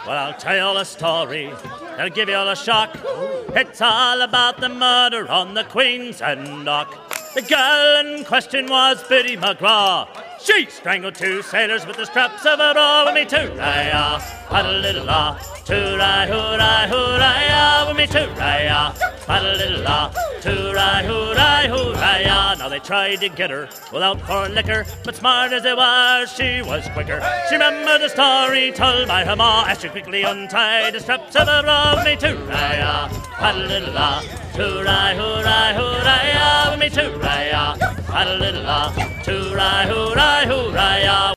Well, I'll tell you all a story. I'll give you all a shock. It's all about the murder on the Queen's End Dock. The girl in question was Biddy McGraw. She strangled two sailors with the straps of her oar. With me too-ray-ah, paddle-little-ah, too-ray-hoo-ray-hoo-ray-ah. With me too-ray-ah, paddle-little-ah, too-ray-hoo-ray-hoo-ray-ah. Now they tried to get her without for liquor, but smart as they were, she was quicker. She remembered the story told by her ma as she quickly untied the straps of her oar. With me too-ray-ah, paddle-little-ah, too-ray-hoo-ray-hoo-ray-ah. With me too-ray-ah, paddle-little-ah, too-ray-hoo-ray-hoo-ray-ah.